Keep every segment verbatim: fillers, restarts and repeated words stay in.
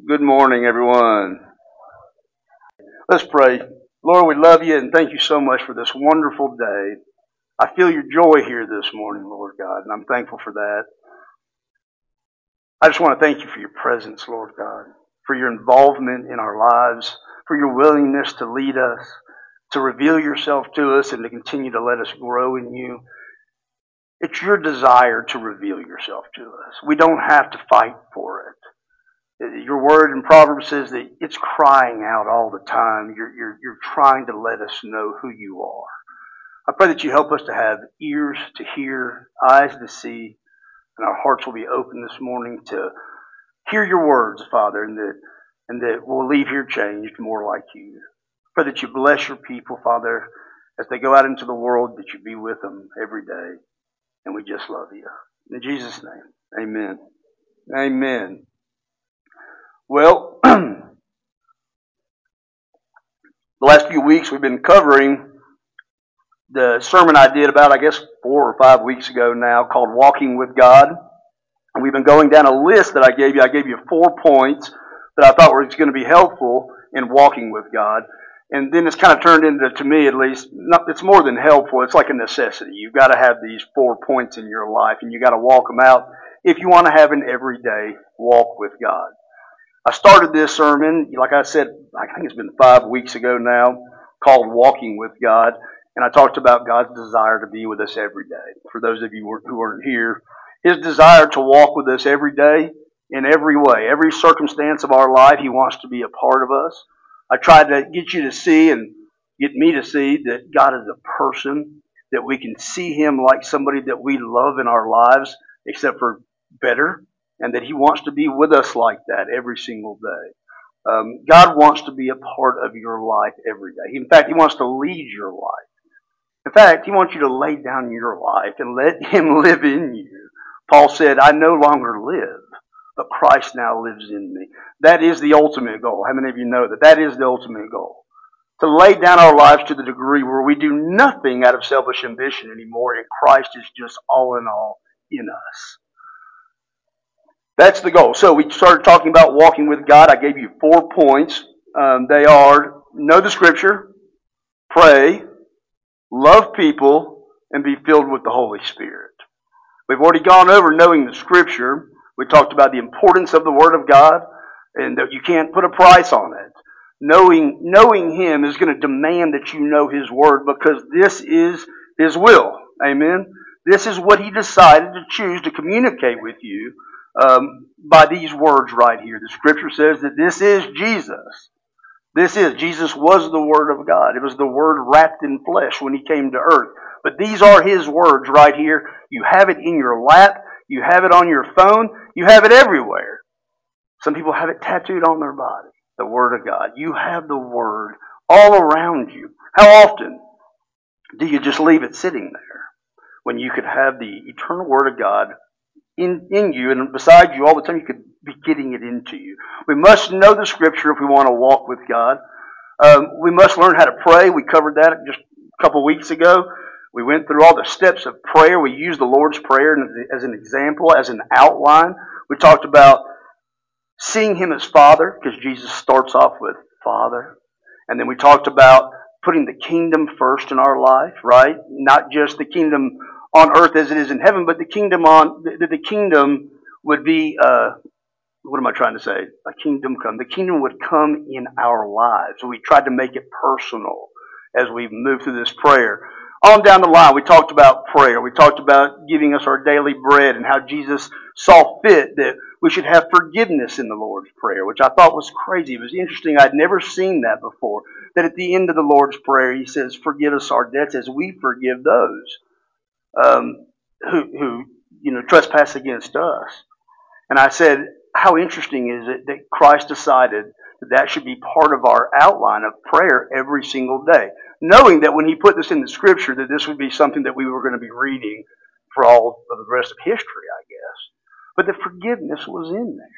Good morning, everyone. Let's pray. Lord, we love you and thank you so much for this wonderful day. I feel your joy here this morning, Lord God, and I'm thankful for that. I just want to thank you for your presence, Lord God, for your involvement in our lives, for your willingness to lead us, to reveal yourself to us, and to continue to let us grow in you. It's your desire to reveal yourself to us. We don't have to fight for it. Your word in Proverbs says that it's crying out all the time. You're, you're, you're trying to let us know who you are. I pray that you help us to have ears to hear, eyes to see, and our hearts will be open this morning to hear your words, Father, and that, and that we'll leave here changed more like you. I pray that you bless your people, Father, as they go out into the world, that you be with them every day. And we just love you. In Jesus' name, amen. Amen. Well, the last few weeks we've been covering the sermon I did about, I guess, four or five weeks ago now called Walking with God. And we've been going down a list that I gave you. I gave you four points that I thought were going to be helpful in walking with God. And then it's kind of turned into, to me at least, not, it's more than helpful. It's like a necessity. You've got to have these four points in your life, and you've got to walk them out if you want to have an everyday walk with God. I started this sermon, like I said, I think it's been five weeks ago now, called Walking with God. And I talked about God's desire to be with us every day. For those of you who aren't here, His desire to walk with us every day in every way, every circumstance of our life, He wants to be a part of us. I tried to get you to see and get me to see that God is a person, that we can see Him like somebody that we love in our lives, except for better, and that He wants to be with us like that every single day. Um, God wants to be a part of your life every day. In fact, He wants to lead your life. In fact, He wants you to lay down your life and let Him live in you. Paul said, I no longer live, but Christ now lives in me. That is the ultimate goal. How many of you know that? That is the ultimate goal. To lay down our lives to the degree where we do nothing out of selfish ambition anymore, and Christ is just all in all in us. That's the goal. So we started talking about walking with God. I gave you four points. Um, they are know the Scripture, pray, love people, and be filled with the Holy Spirit. We've already gone over knowing the Scripture. We talked about the importance of the Word of God and that you can't put a price on it. Knowing, knowing Him is going to demand that you know His Word because this is His will. Amen? This is what He decided to choose to communicate with you um, by these words right here. The Scripture says that this is Jesus. This is, Jesus was the Word of God. It was the Word wrapped in flesh when He came to earth. But these are His words right here. You have it in your lap. You have it on your phone. You have it everywhere. Some people have it tattooed on their body. The Word of God. You have the Word all around you. How often do you just leave it sitting there when you could have the eternal Word of God in, in you and beside you all the time? You could be getting it into you. We must know the Scripture if we want to walk with God. Um, we must learn how to pray. We covered that just a couple weeks ago. We went through all the steps of prayer. We used the Lord's Prayer as an example, as an outline. We talked about seeing Him as Father, because Jesus starts off with Father. And then we talked about putting the kingdom first in our life, right? Not just the kingdom on earth as it is in heaven, but the kingdom on the, the kingdom would be uh, what am I trying to say? A kingdom come. The kingdom would come in our lives. So we tried to make it personal as we moved through this prayer. On down the line, we talked about prayer. We talked about giving us our daily bread and how Jesus saw fit that we should have forgiveness in the Lord's Prayer, which I thought was crazy. It was interesting. I'd never seen that before. That at the end of the Lord's Prayer, He says, forgive us our debts as we forgive those um, who, who you know, trespass against us. And I said, how interesting is it that Christ decided that that should be part of our outline of prayer every single day, knowing that when He put this in the Scripture that this would be something that we were going to be reading for all of the rest of history, I guess. But the forgiveness was in there.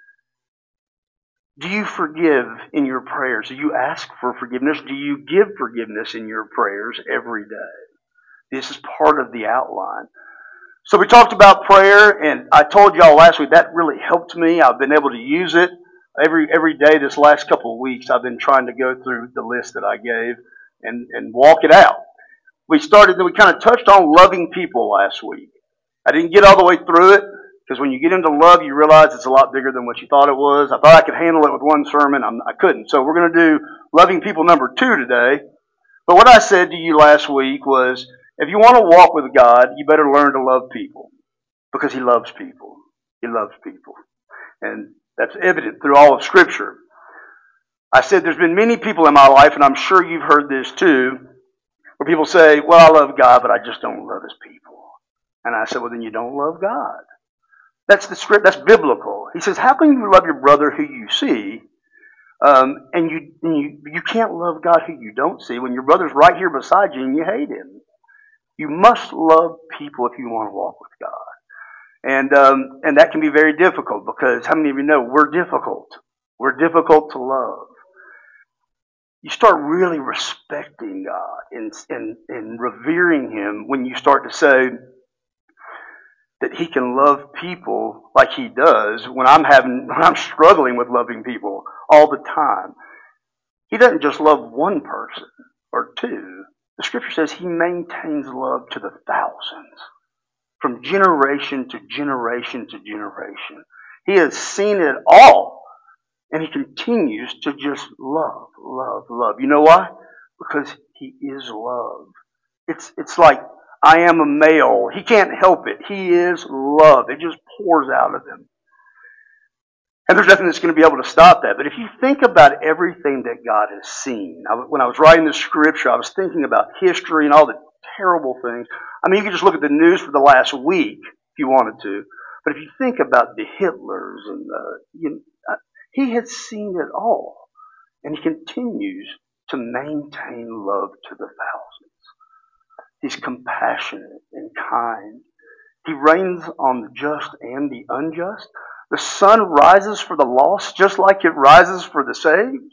Do you forgive in your prayers? Do you ask for forgiveness? Do you give forgiveness in your prayers every day? This is part of the outline. So we talked about prayer, and I told y'all last week that really helped me. I've been able to use it Every every day this last couple of weeks, I've been trying to go through the list that I gave and, and walk it out. We started, we kind of touched on loving people last week. I didn't get all the way through it because when you get into love, you realize it's a lot bigger than what you thought it was. I thought I could handle it with one sermon. I'm, I couldn't. So we're going to do loving people number two today. But what I said to you last week was, if you want to walk with God, you better learn to love people because He loves people. He loves people. And that's evident through all of Scripture. I said there's been many people in my life, and I'm sure you've heard this too, where people say, well, I love God, but I just don't love His people. And I said, well, then you don't love God. That's the script. That's biblical. He says, how can you love your brother who you see, um, and you, and you you can't love God who you don't see when your brother's right here beside you and you hate him? You must love people if you want to walk with God. And um, and that can be very difficult because how many of you know we're difficult? We're difficult to love. You start really respecting God and, and, and revering Him when you start to say that He can love people like He does when I'm having when I'm struggling with loving people all the time. He doesn't just love one person or two. The Scripture says He maintains love to the thousands. From generation to generation to generation. He has seen it all. And He continues to just love, love, love. You know why? Because He is love. It's it's like, I am a male. He can't help it. He is love. It just pours out of Him. And there's nothing that's going to be able to stop that. But if you think about everything that God has seen, I, when I was writing this scripture, I was thinking about history and all the terrible things. I mean, you could just look at the news for the last week if you wanted to. But if you think about the Hitlers and the, you know, He has seen it all. And He continues to maintain love to the thousands. He's compassionate and kind. He reigns on the just and the unjust. The sun rises for the lost just like it rises for the saved.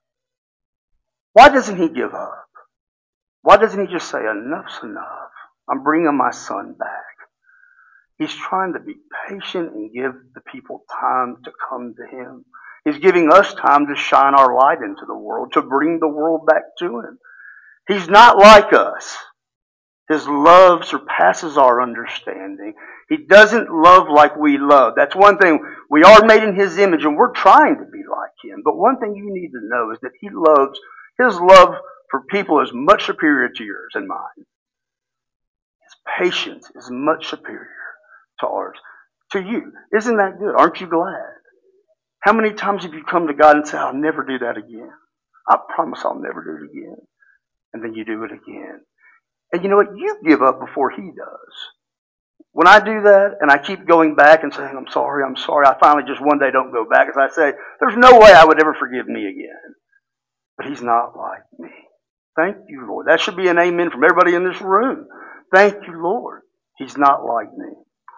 Why doesn't He give up? Why doesn't He just say, enough's enough? I'm bringing my son back. He's trying to be patient and give the people time to come to Him. He's giving us time to shine our light into the world, to bring the world back to Him. He's not like us. His love surpasses our understanding. He doesn't love like we love. That's one thing. We are made in His image and we're trying to be like Him. But one thing you need to know is that He loves, His love for people is much superior to yours and mine. His patience is much superior to ours. To you. Isn't that good? Aren't you glad? How many times have you come to God and said, I'll never do that again. I promise I'll never do it again. And then you do it again. And you know what? You give up before He does. When I do that and I keep going back and saying, I'm sorry, I'm sorry, I finally just one day don't go back. As I say, there's no way I would ever forgive me again. But He's not like me. Thank you, Lord. That should be an amen from everybody in this room. Thank you, Lord. He's not like me.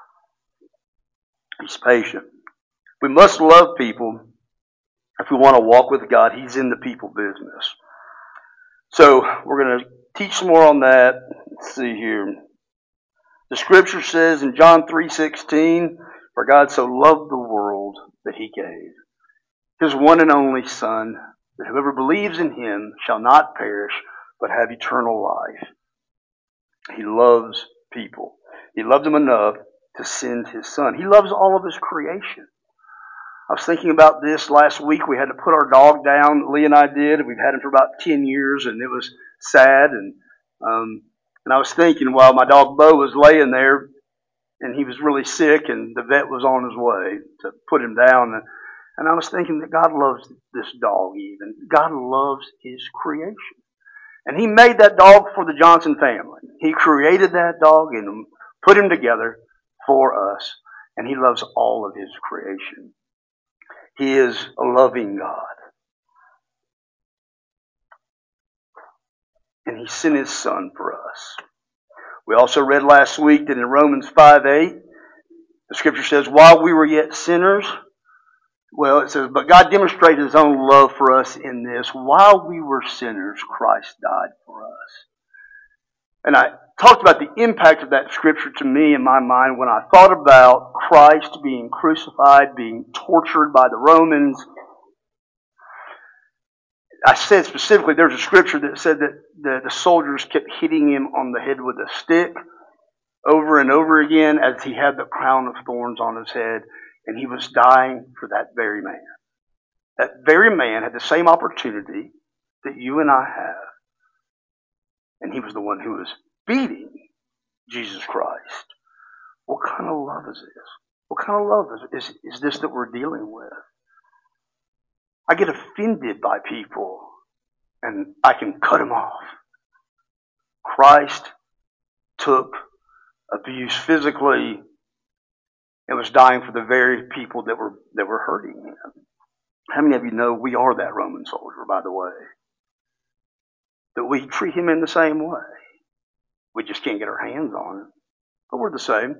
He's patient. We must love people if we want to walk with God. He's in the people business. So we're going to teach some more on that. Let's see here. The Scripture says in John three sixteen, for God so loved the world that He gave His one and only Son, that whoever believes in Him shall not perish, but have eternal life. He loves people. He loved them enough to send His Son. He loves all of His creation. I was thinking about this last week. We had to put our dog down. Lee and I did. We've had him for about ten years, and it was sad. And um, and I was thinking while my dog Bo was laying there, and he was really sick, and the vet was on his way to put him down. And, and I was thinking that God loves this dog even. God loves His creation. And He made that dog for the Johnson family. He created that dog and put him together for us. And He loves all of His creation. He is a loving God. And He sent His Son for us. We also read last week that in Romans five eight, the Scripture says, while we were yet sinners, well, it says, but God demonstrated His own love for us in this. While we were sinners, Christ died for us. And I talked about the impact of that Scripture to me in my mind when I thought about Christ being crucified, being tortured by the Romans, I said specifically, there's a scripture that said that the, the soldiers kept hitting him on the head with a stick over and over again as he had the crown of thorns on his head, and he was dying for that very man. That very man had the same opportunity that you and I have, and he was the one who was beating Jesus Christ. What kind of love is this? What kind of love is, is, is this that we're dealing with? I get offended by people, and I can cut them off. Christ took abuse physically and was dying for the very people that were that were hurting him. How many of you know we are that Roman soldier, by the way? That we treat him in the same way. We just can't get our hands on him. But we're the same.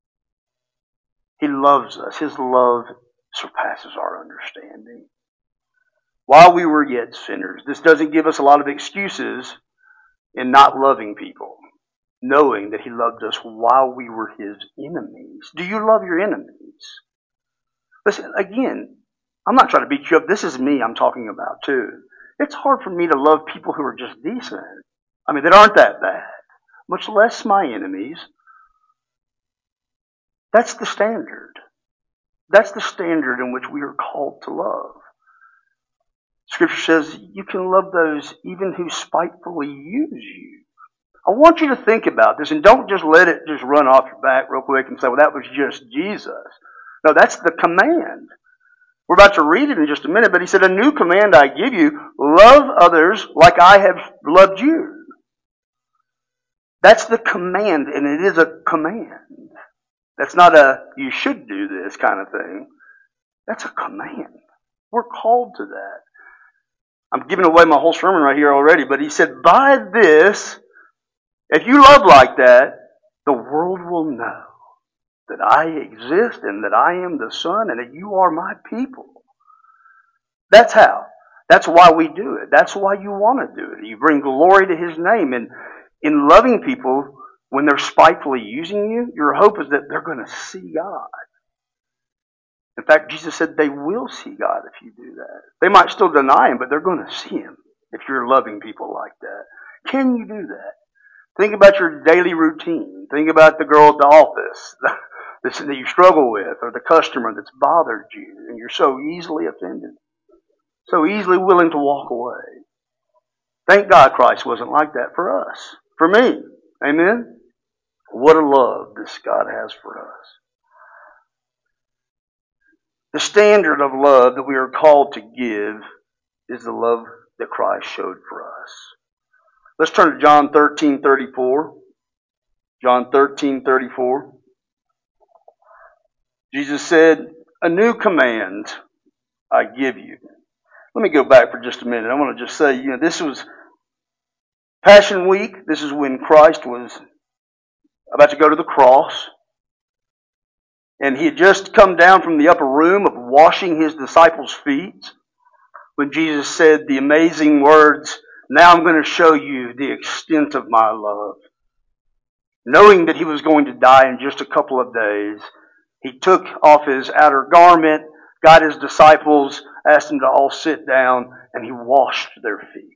He loves us. His love surpasses our understanding. While we were yet sinners, this doesn't give us a lot of excuses in not loving people, knowing that he loved us while we were his enemies. Do you love your enemies? Listen, again, I'm not trying to beat you up. This is me I'm talking about too. It's hard for me to love people who are just decent. I mean, that aren't that bad, much less my enemies. That's the standard. That's the standard in which we are called to love. Scripture says you can love those even who spitefully use you. I want you to think about this, and don't just let it just run off your back real quick and say, well, that was just Jesus. No, that's the command. We're about to read it in just a minute, but he said, a new command I give you, love others like I have loved you. That's the command, and it is a command. That's not a, you should do this kind of thing. That's a command. We're called to that. I'm giving away my whole sermon right here already, but he said, by this, if you love like that, the world will know that I exist and that I am the Son and that you are my people. That's how. That's why we do it. That's why you want to do it. You bring glory to his name. And in loving people, when they're spitefully using you, your hope is that they're going to see God. In fact, Jesus said they will see God if you do that. They might still deny him, but they're going to see him if you're loving people like that. Can you do that? Think about your daily routine. Think about the girl at the office that you struggle with, or the customer that's bothered you, and you're so easily offended, so easily willing to walk away. Thank God Christ wasn't like that for us, for me. Amen? What a love this God has for us. The standard of love that we are called to give is the love that Christ showed for us. Let's turn to John thirteen thirty-four. John thirteen thirty-four. Jesus said, a new command I give you. Let me go back for just a minute. I want to just say, you know, this was Passion Week. This is when Christ was about to go to the cross. And he had just come down from the upper room of washing his disciples' feet when Jesus said the amazing words, now I'm going to show you the extent of my love. Knowing that he was going to die in just a couple of days, he took off his outer garment, got his disciples, asked them to all sit down, and he washed their feet.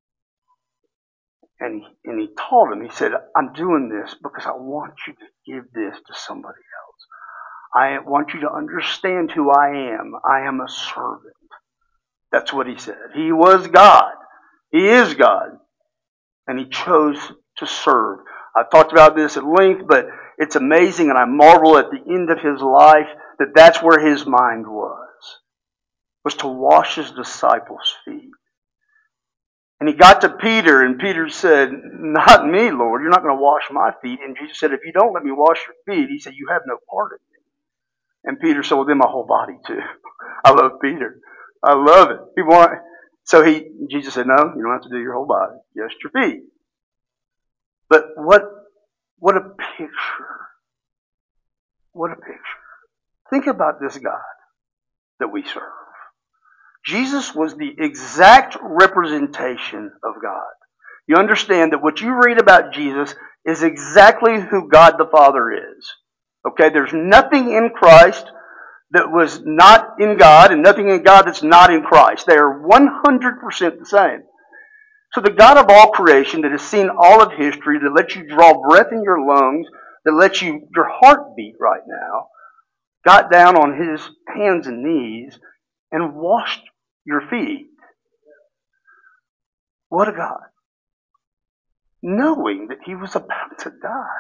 And he, and he taught them, he said, I'm doing this because I want you to give this to somebody else. I want you to understand who I am. I am a servant. That's what he said. He was God. He is God. And he chose to serve. I've talked about this at length, but it's amazing, and I marvel at the end of his life that that's where his mind was, was to wash his disciples' feet. And he got to Peter, and Peter said, not me, Lord. You're not going to wash my feet. And Jesus said, if you don't let me wash your feet, he said, you have no part in me. And Peter said, well, then my whole body too. I love Peter. I love it. He want, so he, Jesus said, no, you don't have to do your whole body, just your feet. But what, what a picture. What a picture. Think about this God that we serve. Jesus was the exact representation of God. You understand that what you read about Jesus is exactly who God the Father is. Okay, there's nothing in Christ that was not in God and nothing in God that's not in Christ. They are one hundred percent the same. So the God of all creation that has seen all of history, that lets you draw breath in your lungs, that lets you your heart beat right now, got down on his hands and knees and washed your feet. What a God. Knowing that he was about to die.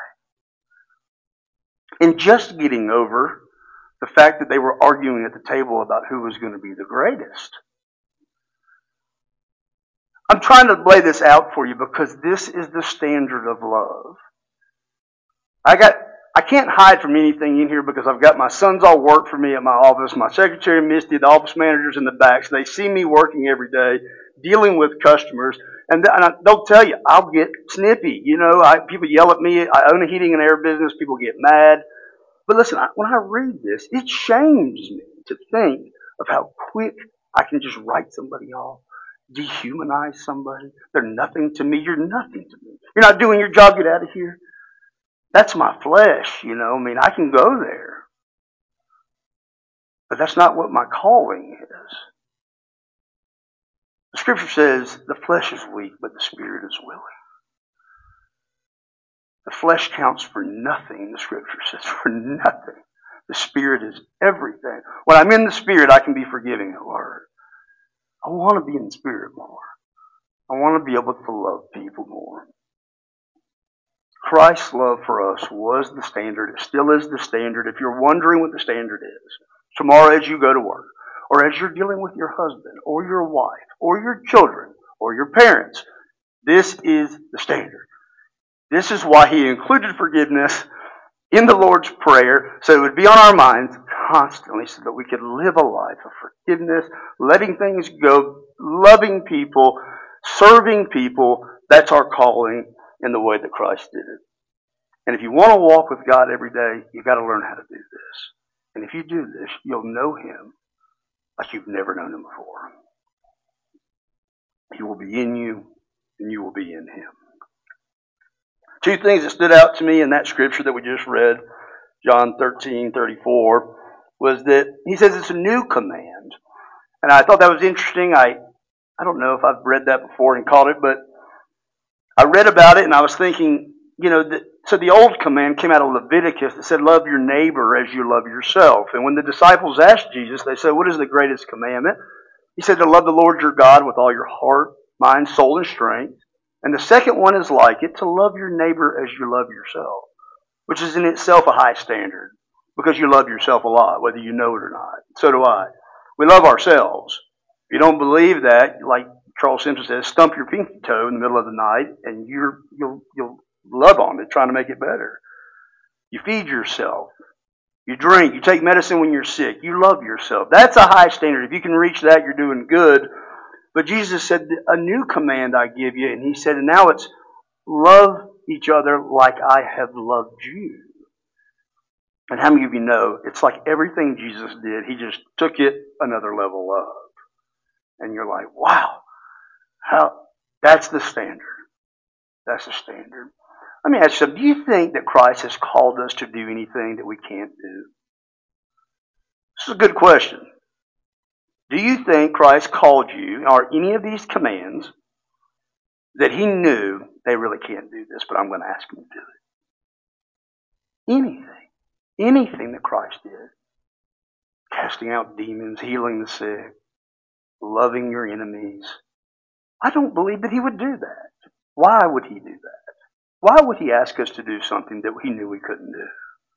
And just getting over the fact that they were arguing at the table about who was going to be the greatest. I'm trying to lay this out for you because this is the standard of love. I got I can't hide from anything in here because I've got my sons all work for me at my office, my secretary Misty, the office managers in the back. So they see me working every day, dealing with customers, and, th- and I, they'll tell you I'll get snippy. You know, I, people yell at me. I own a heating and air business. People get mad. But listen, I, when I read this, it shames me to think of how quick I can just write somebody off, dehumanize somebody. They're nothing to me. You're nothing to me. You're not doing your job. Get out of here. That's my flesh, you know. I mean, I can go there. But that's not what my calling is. The scripture says the flesh is weak, but the spirit is willing. The flesh counts for nothing, the scripture says, for nothing. The spirit is everything. When I'm in the spirit, I can be forgiving at work. I want to be in the spirit more. I want to be able to love people more. Christ's love for us was the standard. It still is the standard. If you're wondering what the standard is, tomorrow as you go to work, or as you're dealing with your husband, or your wife, or your children, or your parents, this is the standard. This is why he included forgiveness in the Lord's Prayer, so it would be on our minds constantly so that we could live a life of forgiveness, letting things go, loving people, serving people. That's our calling in the way that Christ did it. And if you want to walk with God every day, you've got to learn how to do this. And if you do this, you'll know him like you've never known him before. He will be in you, and you will be in him. Two things that stood out to me in that scripture that we just read, John thirteen thirty-four, was that he says it's a new command. And I thought that was interesting. I, I don't know if I've read that before and caught it, but I read about it and I was thinking, you know, that, so the old command came out of Leviticus that said, love your neighbor as you love yourself. And when the disciples asked Jesus, they said, what is the greatest commandment? He said to love the Lord your God with all your heart, mind, soul, and strength. And the second one is like it, to love your neighbor as you love yourself, which is in itself a high standard because you love yourself a lot, whether you know it or not. So do I. We love ourselves. If you don't believe that, like Charles Simpson says, stump your pinky toe in the middle of the night and you're, you'll, you'll love on it, trying to make it better. You feed yourself. You drink. You take medicine when you're sick. You love yourself. That's a high standard. If you can reach that, you're doing good. But Jesus said, a new command I give you. And he said, and now it's love each other like I have loved you. And how many of you know, it's like everything Jesus did, he just took it another level up. And you're like, wow, how, that's the standard. That's the standard. Let me ask you something. Do you think that Christ has called us to do anything that we can't do? This is a good question. Do you think Christ called you, or any of these commands, that he knew they really can't do this, but I'm going to ask them to do it? Anything. Anything that Christ did. Casting out demons, healing the sick, loving your enemies. I don't believe that he would do that. Why would he do that? Why would he ask us to do something that he knew we couldn't do?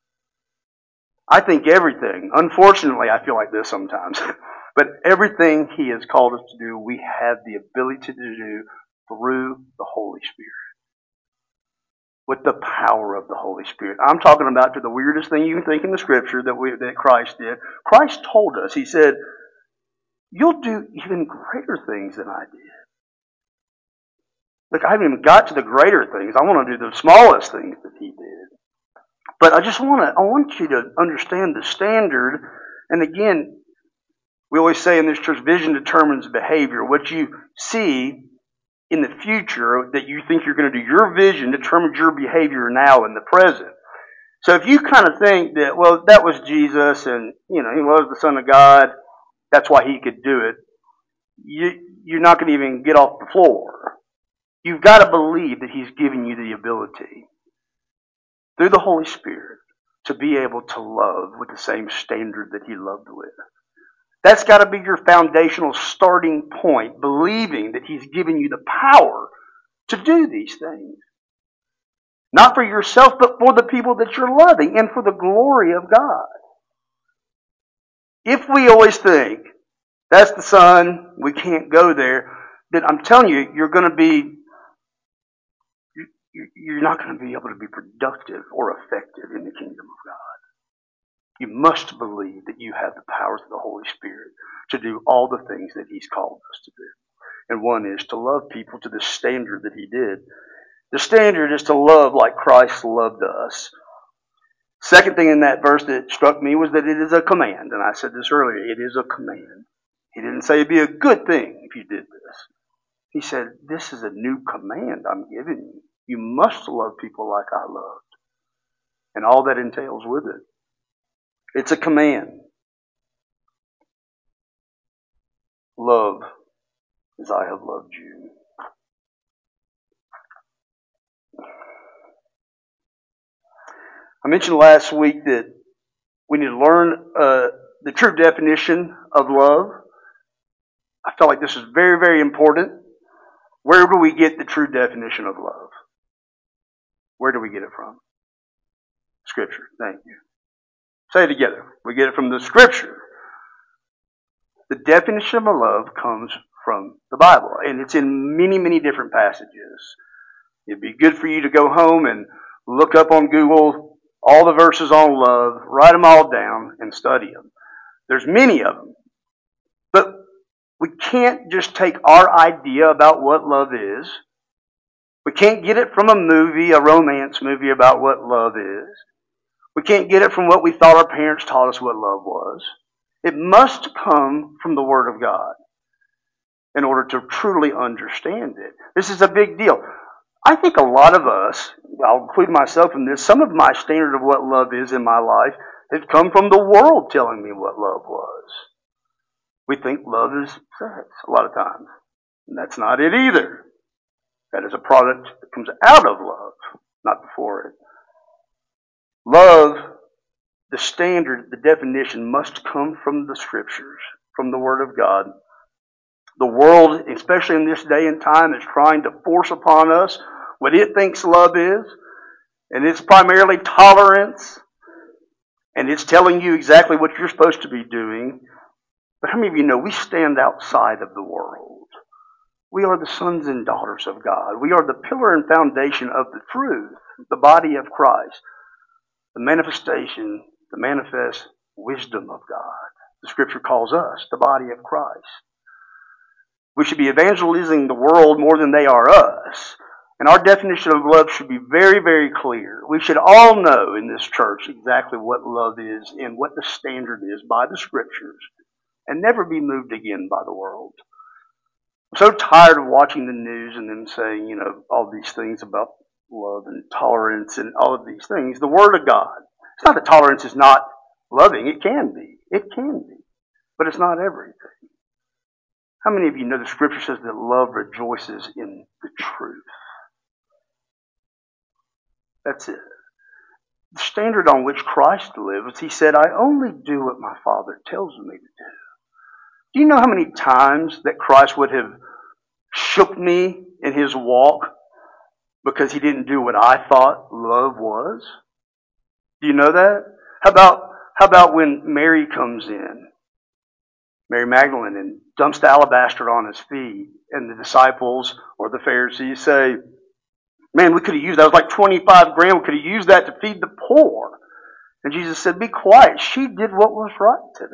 I think everything, unfortunately I feel like this sometimes, but everything he has called us to do, we have the ability to do through the Holy Spirit. With the power of the Holy Spirit. I'm talking about to the weirdest thing you can think in the scripture that we that Christ did. Christ told us, he said, you'll do even greater things than I did. Look, I haven't even got to the greater things. I want to do the smallest things that he did. But I just want to, I want you to understand the standard. And again, we always say in this church, vision determines behavior. What you see in the future that you think you're going to do, your vision determines your behavior now in the present. So if you kind of think that, well, that was Jesus and, you know, he was the Son of God, that's why he could do it, you, you're not going to even get off the floor. You've got to believe that he's given you the ability through the Holy Spirit to be able to love with the same standard that he loved with. That's got to be your foundational starting point, believing that he's given you the power to do these things. Not for yourself, but for the people that you're loving and for the glory of God. If we always think, that's the Son, we can't go there, then I'm telling you, you're going to be, you're not going to be able to be productive or effective in the kingdom of God. You must believe that you have the powers of the Holy Spirit to do all the things that he's called us to do. And one is to love people to the standard that he did. The standard is to love like Christ loved us. Second thing in that verse that struck me was that it is a command. And I said this earlier, it is a command. He didn't say it'd be a good thing if you did this. He said, this is a new command I'm giving you. You must love people like I loved. And all that entails with it. It's a command. Love as I have loved you. I mentioned last week that we need to learn uh, the true definition of love. I felt like this is very, very important. Where do we get the true definition of love? Where do we get it from? Scripture. Thank you. Say it together. We get it from the Scripture. The definition of love comes from the Bible, and it's in many, many different passages. It'd be good for you to go home and look up on Google all the verses on love, write them all down, and study them. There's many of them. But we can't just take our idea about what love is. We can't get it from a movie, a romance movie about what love is. We can't get it from what we thought our parents taught us what love was. It must come from the Word of God in order to truly understand it. This is a big deal. I think a lot of us, I'll include myself in this, some of my standard of what love is in my life has come from the world telling me what love was. We think love is sex a lot of times. And that's not it either. That is a product that comes out of love, not before it. Love, the standard, the definition must come from the Scriptures, from the Word of God. The world, especially in this day and time, is trying to force upon us what it thinks love is. And it's primarily tolerance. And it's telling you exactly what you're supposed to be doing. But how many of you know we stand outside of the world? We are the sons and daughters of God. We are the pillar and foundation of the truth, the body of Christ, the manifestation, the manifest wisdom of God. The Scripture calls us the body of Christ. We should be evangelizing the world more than they are us. And our definition of love should be very, very clear. We should all know in this church exactly what love is and what the standard is by the Scriptures, and never be moved again by the world. I'm so tired of watching the news and them saying, you know, all these things about love and tolerance and all of these things. The Word of God. It's not that tolerance is not loving. It can be. It can be. But it's not everything. How many of you know the Scripture says that love rejoices in the truth? That's it. The standard on which Christ lives, he said, I only do what my Father tells me to do. Do you know how many times that Christ would have shook me in his walk because he didn't do what I thought love was? Do you know that? How about, how about when Mary comes in, Mary Magdalene, and dumps the alabaster on his feet, and the disciples or the Pharisees say, man, we could have used that. It was like twenty-five grand. We could have used that to feed the poor. And Jesus said, be quiet. She did what was right today.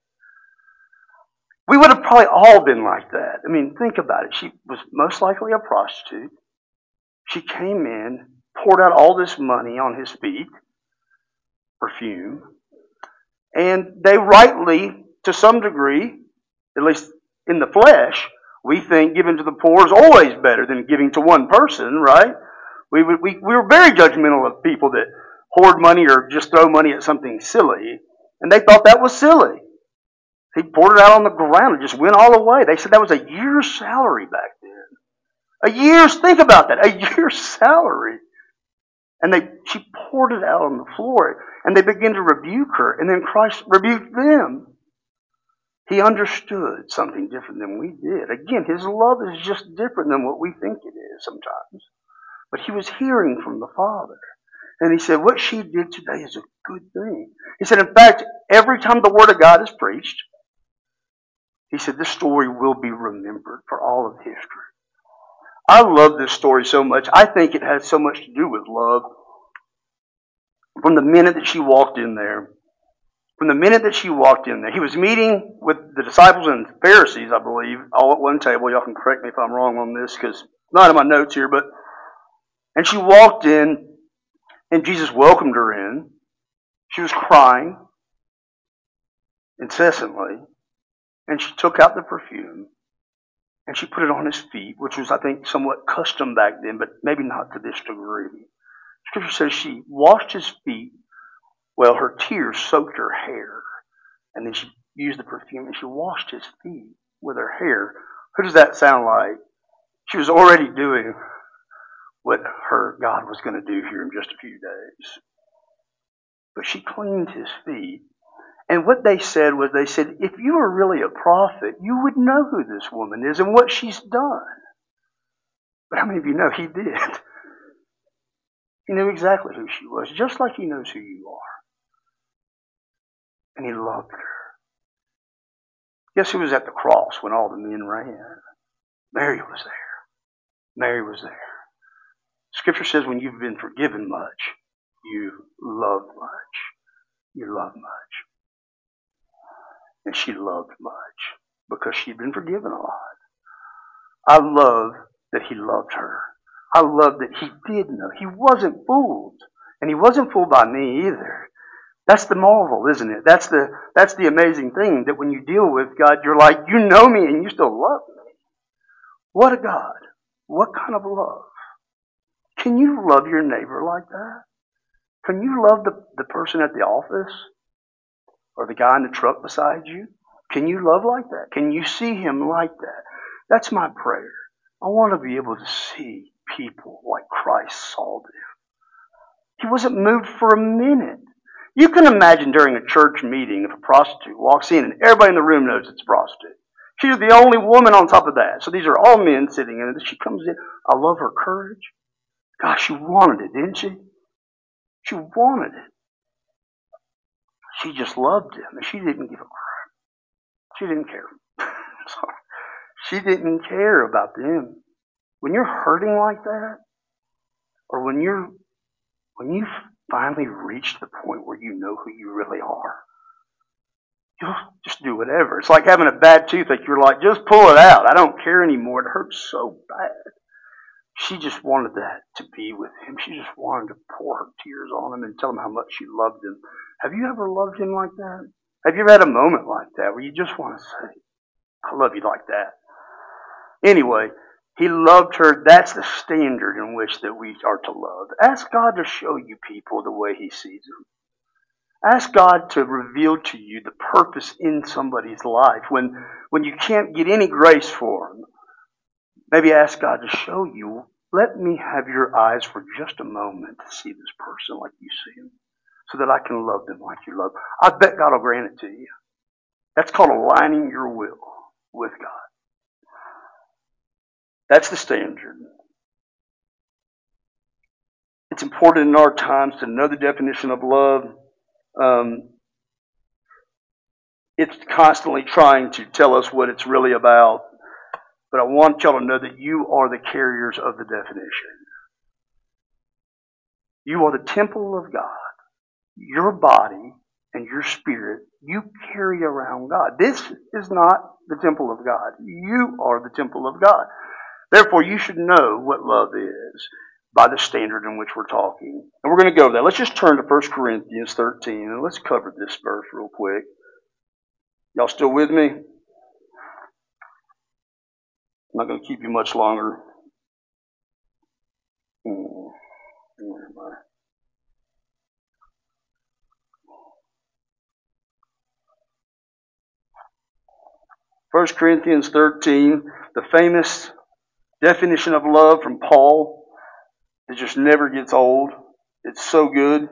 We would have probably all been like that. I mean, think about it. She was most likely a prostitute. She came in, poured out all this money on his feet, perfume, and they rightly, to some degree, at least in the flesh, we think giving to the poor is always better than giving to one person, right? We, we, we were very judgmental of people that hoard money or just throw money at something silly. And they thought that was silly. He poured it out on the ground and just went all away. They said that was a year's salary back then. A year's, think about that, a year's salary. And they, she poured it out on the floor. And they began to rebuke her. And then Christ rebuked them. He understood something different than we did. Again, his love is just different than what we think it is sometimes. But he was hearing from the Father. And he said, what she did today is a good thing. He said, in fact, every time the Word of God is preached, he said, this story will be remembered for all of history. I love this story so much. I think it has so much to do with love. From the minute that she walked in there, From the minute that she walked in there, he was meeting with the disciples and Pharisees, I believe, all at one table. Y'all can correct me if I'm wrong on this, because it's not in my notes here. But and she walked in, and Jesus welcomed her in. She was crying incessantly, and she took out the perfume, and she put it on his feet, which was, I think, somewhat custom back then, but maybe not to this degree. Scripture says she washed his feet. Well, her tears soaked her hair. And then she used the perfume and she washed his feet with her hair. Who does that sound like? She was already doing what her God was going to do here in just a few days. But she cleaned his feet. And what they said was, they said, if you were really a prophet, you would know who this woman is and what she's done. But how many of you know he did? He knew exactly who she was, just like he knows who you are. And he loved her. Guess who was at the cross when all the men ran? Mary was there. Mary was there. Scripture says when you've been forgiven much, you love much. You love much. And she loved much because she'd been forgiven a lot. I love that he loved her. I love that he did know. He wasn't fooled. And he wasn't fooled by me either. That's the marvel, isn't it? That's the that's the amazing thing, that when you deal with God, you're like, you know me and you still love me. What a God. What kind of love? Can you love your neighbor like that? Can you love the, the person at the office? Or the guy in the truck beside you? Can you love like that? Can you see him like that? That's my prayer. I want to be able to see people like Christ saw them. He wasn't moved for a minute. You can imagine during a church meeting if a prostitute walks in and everybody in the room knows it's a prostitute. She's the only woman on top of that. So these are all men sitting in it. She comes in. I love her courage. Gosh, she wanted it, didn't she? She wanted it. She just loved him, and she didn't give a crap. She didn't care. Sorry. She didn't care about them. When you're hurting like that, or when you're when you finally reach the point where you know who you really are, you'll just do whatever. It's like having a bad toothache. You're like, just pull it out. I don't care anymore. It hurts so bad. She just wanted that to be with him. She just wanted to pour her tears on him and tell him how much she loved him. Have you ever loved him like that? Have you ever had a moment like that where you just want to say, I love you like that? Anyway, he loved her. That's the standard in which that we are to love. Ask God to show you people the way he sees them. Ask God to reveal to you the purpose in somebody's life when, when you can't get any grace for them. Maybe ask God to show you, let me have your eyes for just a moment to see this person like you see him, so that I can love them like you love them. I bet God will grant it to you. That's called aligning your will with God. That's the standard. It's important in our times to know the definition of love. Um, it's constantly trying to tell us what it's really about. But I want y'all to know that you are the carriers of the definition. You are the temple of God. Your body and your spirit, you carry around God. This is not the temple of God. You are the temple of God. Therefore, you should know what love is by the standard in which we're talking. And we're going to go there. Let's just turn to First Corinthians thirteen and let's cover this verse real quick. Y'all still with me? I'm not going to keep you much longer. Hmm. Where am I? First Corinthians thirteen, the famous definition of love from Paul that just never gets old. It's so good.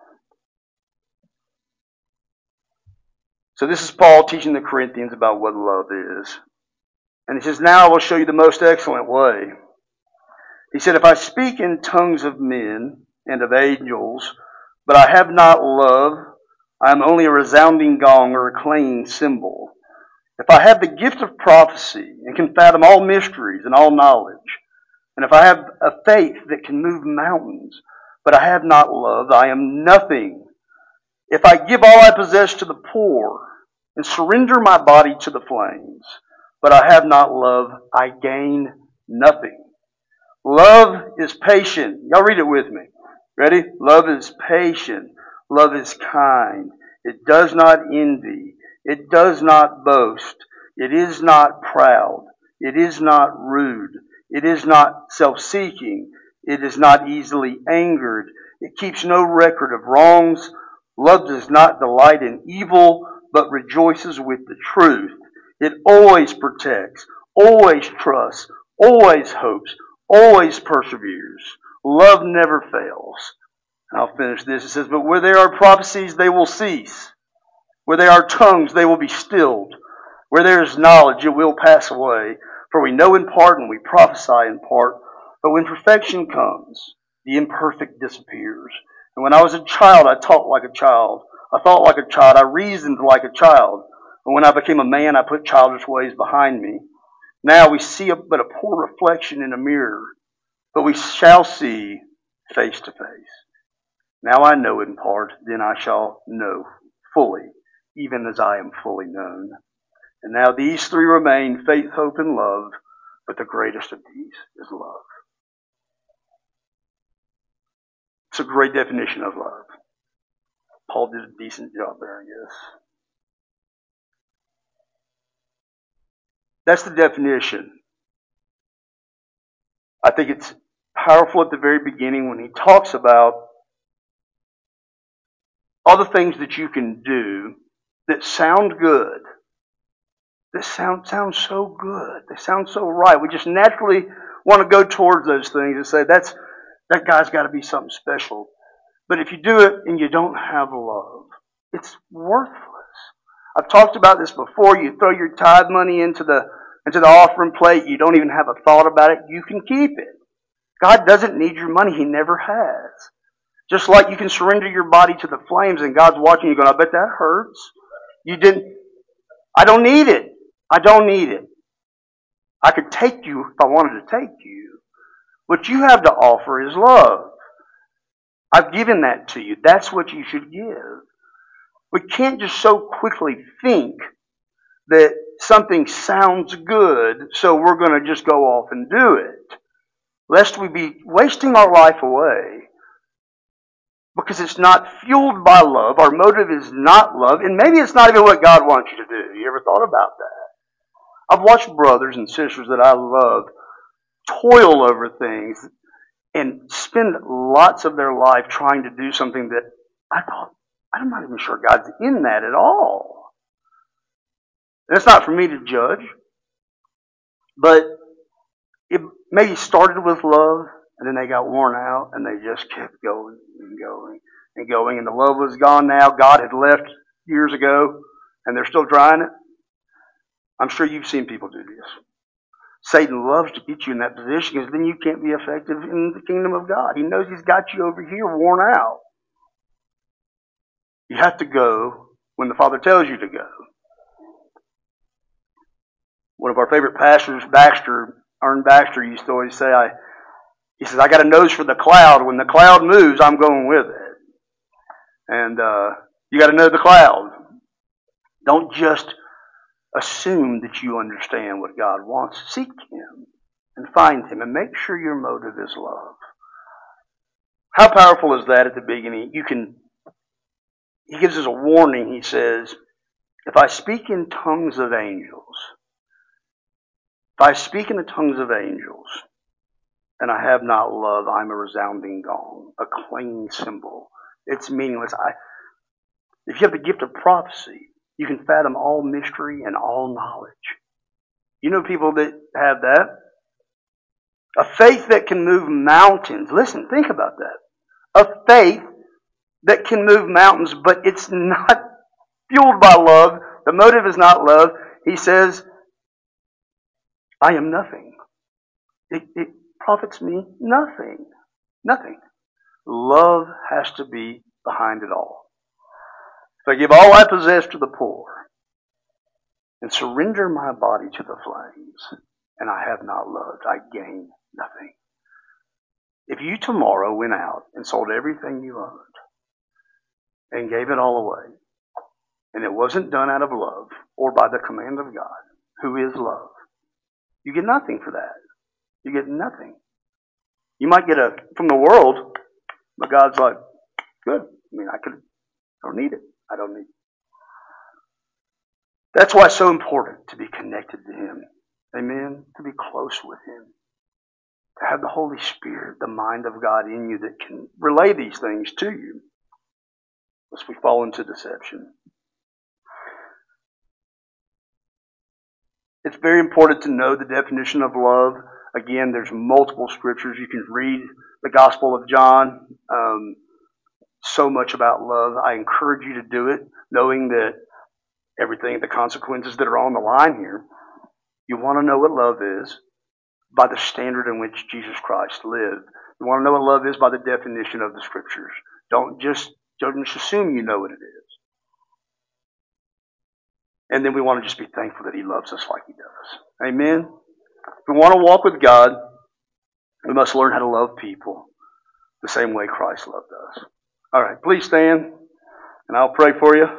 So this is Paul teaching the Corinthians about what love is. And he says, now I will show you the most excellent way. He said, if I speak in tongues of men and of angels, but I have not love, I am only a resounding gong or a clanging cymbal. If I have the gift of prophecy and can fathom all mysteries and all knowledge, and if I have a faith that can move mountains, but I have not love, I am nothing. If I give all I possess to the poor and surrender my body to the flames, but I have not love, I gain nothing. Love is patient. Y'all read it with me. Ready? Love is patient. Love is kind. It does not envy. It does not boast. It is not proud. It is not rude. It is not self-seeking. It is not easily angered. It keeps no record of wrongs. Love does not delight in evil, but rejoices with the truth. It always protects, always trusts, always hopes, always perseveres. Love never fails. And I'll finish this. It says, but where there are prophecies, they will cease. Where there are tongues, they will be stilled. Where there is knowledge, it will pass away. For we know in part and we prophesy in part. But when perfection comes, the imperfect disappears. And when I was a child, I talked like a child. I thought like a child. I reasoned like a child. But when I became a man, I put childish ways behind me. Now we see a, but a poor reflection in a mirror. But we shall see face to face. Now I know in part, then I shall know fully, even as I am fully known. And now these three remain, faith, hope, and love, but the greatest of these is love. It's a great definition of love. Paul did a decent job there, I guess. That's the definition. I think it's powerful at the very beginning when he talks about all the things that you can do that sound good. This sound sounds so good. They sound so right. We just naturally want to go towards those things and say, that's that guy's got to be something special. But if you do it and you don't have love, it's worthless. I've talked about this before. You throw your tithe money into the into the offering plate. You don't even have a thought about it. You can keep it. God doesn't need your money. He never has. Just like you can surrender your body to the flames and God's watching you going, I bet that hurts. You didn't. I don't need it. I don't need it. I could take you if I wanted to take you. What you have to offer is love. I've given that to you. That's what you should give. We can't just so quickly think that something sounds good, so we're going to just go off and do it. Lest we be wasting our life away because it's not fueled by love. Our motive is not love, and maybe it's not even what God wants you to do. You ever thought about that? I've watched brothers and sisters that I love toil over things and spend lots of their life trying to do something that I thought, I'm not even sure God's in that at all. And it's not for me to judge, but it maybe started with love, and then they got worn out, and they just kept going and going and going, and the love was gone now. God had left years ago, and they're still trying it. I'm sure you've seen people do this. Satan loves to get you in that position because then you can't be effective in the kingdom of God. He knows he's got you over here worn out. You have to go when the Father tells you to go. One of our favorite pastors, Baxter, Ern Baxter, used to always say, I, he says, I got a nose for the cloud. When the cloud moves, I'm going with it. And uh, you got to know the cloud. Don't just assume that you understand what God wants. Seek Him and find Him and make sure your motive is love. How powerful is that at the beginning? You can, he gives us a warning. He says, if I speak in tongues of angels, if I speak in the tongues of angels, and I have not love, I'm a resounding gong, a clanging cymbal. It's meaningless. I, if you have the gift of prophecy, you can fathom all mystery and all knowledge. You know people that have that. A faith that can move mountains. Listen, think about that. A faith that can move mountains, but it's not fueled by love. The motive is not love. He says, I am nothing. It, it profits me nothing. Nothing. Love has to be behind it all. If I give all I possess to the poor and surrender my body to the flames, and I have not loved, I gain nothing. If you tomorrow went out and sold everything you owned and gave it all away, and it wasn't done out of love or by the command of God, who is love, you get nothing for that. You get nothing. You might get a from the world, but God's like, good. I mean, I could, I don't need it. I don't need it. That's why it's so important to be connected to Him. Amen? To be close with Him. To have the Holy Spirit, the mind of God in you that can relay these things to you, lest we fall into deception. It's very important to know the definition of love. Again, there's multiple scriptures. You can read the Gospel of John. Um, so much about love. I encourage you to do it, knowing that everything, the consequences that are on the line here. You want to know what love is by the standard in which Jesus Christ lived. You want to know what love is by the definition of the scriptures. Don't just, don't just assume you know what it is. And then we want to just be thankful that He loves us like He does. Amen? If we want to walk with God, we must learn how to love people the same way Christ loved us. All right, please stand, and I'll pray for you.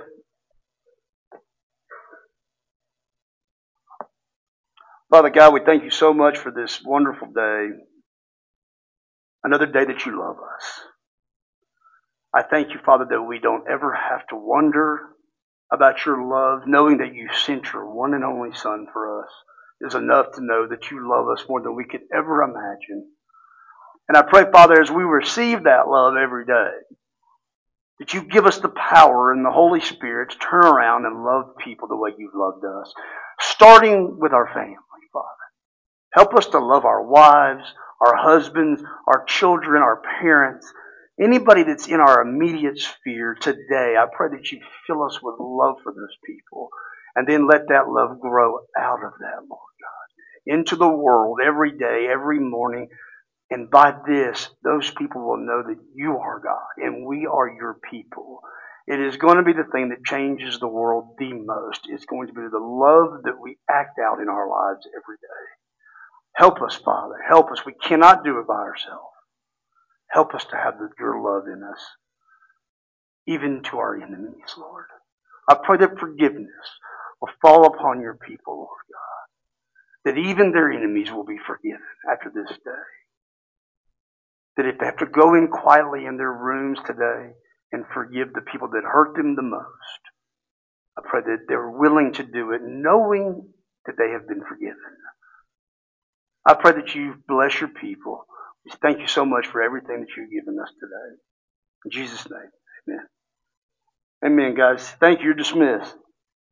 Father God, we thank You so much for this wonderful day. Another day that You love us. I thank You, Father, that we don't ever have to wonder about Your love. Knowing that You sent Your one and only Son for us is enough to know that You love us more than we could ever imagine. And I pray, Father, as we receive that love every day, that You give us the power and the Holy Spirit to turn around and love people the way You've loved us. Starting with our family, Father. Help us to love our wives, our husbands, our children, our parents, anybody that's in our immediate sphere today. I pray that You fill us with love for those people. And then let that love grow out of that, Lord God, into the world every day, every morning. And by this, those people will know that You are God and we are Your people. It is going to be the thing that changes the world the most. It's going to be the love that we act out in our lives every day. Help us, Father. Help us. We cannot do it by ourselves. Help us to have Your love in us, even to our enemies, Lord. I pray that forgiveness will fall upon Your people, Lord God. That even their enemies will be forgiven after this day. That if they have to go in quietly in their rooms today and forgive the people that hurt them the most, I pray that they're willing to do it knowing that they have been forgiven. I pray that You bless Your people. We thank You so much for everything that You've given us today. In Jesus' name, amen. Amen, guys. Thank you. You're dismissed.